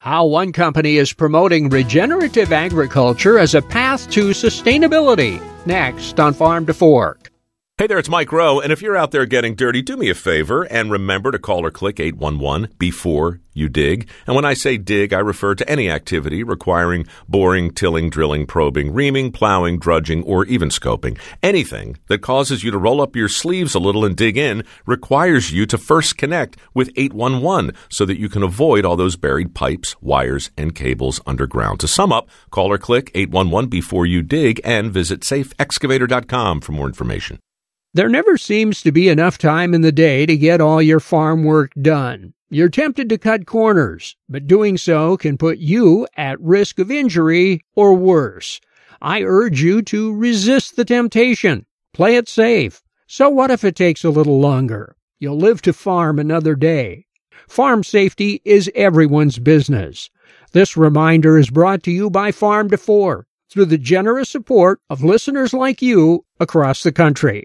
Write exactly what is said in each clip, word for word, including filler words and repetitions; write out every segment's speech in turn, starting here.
How one company is promoting regenerative agriculture as a path to sustainability. Next on Farm to Fork. Hey there, it's Mike Rowe, and if you're out there getting dirty, do me a favor and remember to call or click eight one one before you dig. And when I say dig, I refer to any activity requiring boring, tilling, drilling, probing, reaming, plowing, drudging, or even scoping. Anything that causes you to roll up your sleeves a little and dig in requires you to first connect with eight one one so that you can avoid all those buried pipes, wires, and cables underground. To sum up, call or click eight one one before you dig and visit safe excavator dot com for more information. There never seems to be enough time in the day to get all your farm work done. You're tempted to cut corners, but doing so can put you at risk of injury or worse. I urge you to resist the temptation. Play it safe. So what if it takes a little longer? You'll live to farm another day. Farm safety is everyone's business. This reminder is brought to you by Farm to Fork through the generous support of listeners like you across the country.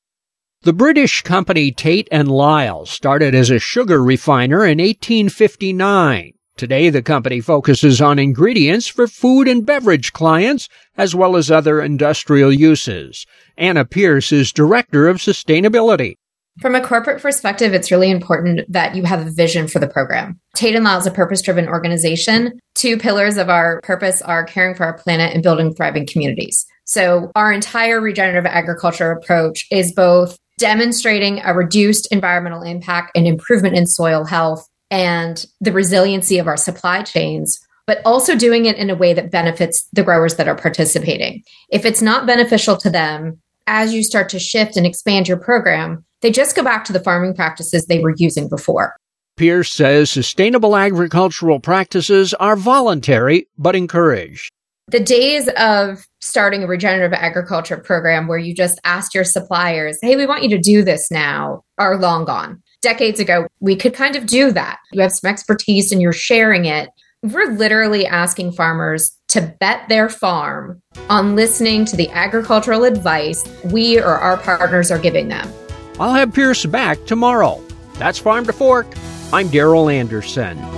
The British company Tate and Lyle started as a sugar refiner in eighteen fifty-nine. Today, the company focuses on ingredients for food and beverage clients, as well as other industrial uses. Anna Pierce is Director of Sustainability. From a corporate perspective, it's really important that you have a vision for the program. Tate and Lyle is a purpose-driven organization. Two pillars of our purpose are caring for our planet and building thriving communities. So our entire regenerative agriculture approach is both demonstrating a reduced environmental impact and improvement in soil health and the resiliency of our supply chains, but also doing it in a way that benefits the growers that are participating. If it's not beneficial to them, as you start to shift and expand your program, they just go back to the farming practices they were using before. Pierce says sustainable agricultural practices are voluntary but encouraged. The days of starting a regenerative agriculture program where you just asked your suppliers, hey, we want you to do this now, are long gone. Decades ago, we could kind of do that. You have some expertise and you're sharing it. We're literally asking farmers to bet their farm on listening to the agricultural advice we or our partners are giving them. I'll have Pierce back tomorrow. That's Farm to Fork. I'm Daryl Anderson.